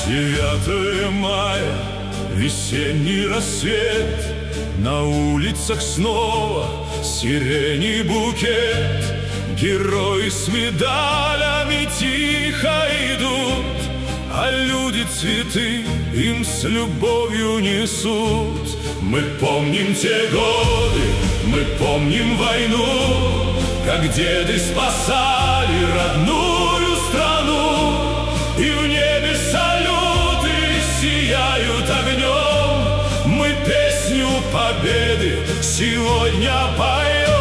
9 мая, весенний рассвет, на улицах снова сирени букет. Герои с медалями тихо идут, а люди цветы им с любовью несут. Мы помним те годы, мы помним войну, как деды спасали родную страну. И в небе салюты сияют огнем, мы песню победы сегодня поем.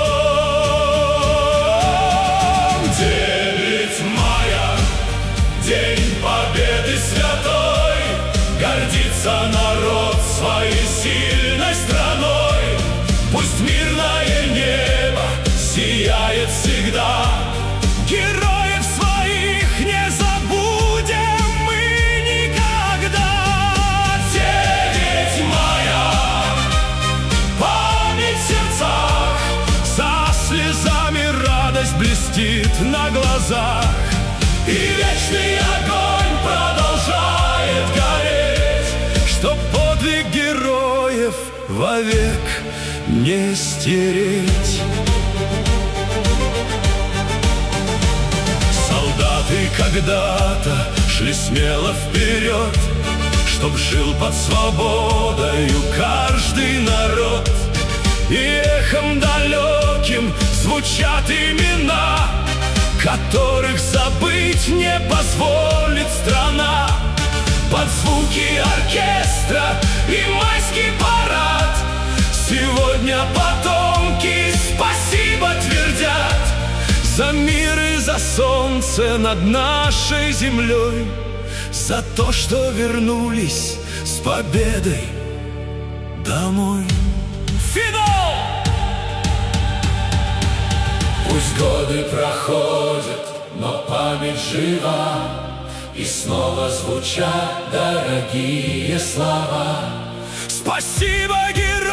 9 мая, день победы святой, гордится народ своей сильной страной. Пусть мирное небо сияет всегда, героев своих не забудем мы никогда. 9 мая, память в сердцах, за слезами радость блестит на глазах. И вечный огонь продолжает гореть, чтоб подвиг героев вовек не стереть. Солдаты когда-то шли смело вперед, чтоб жил под свободою каждый народ. И эхом далеким звучат имена, которых забыть не позволит страна. Под звуки оркестра и майский парад сегодня потомки спасибо твердят за мир и за солнце над нашей землей, за то, что вернулись с победой домой. Финал! Пусть годы проходят, но память жива, и снова звучат дорогие слова. Спасибо, герой!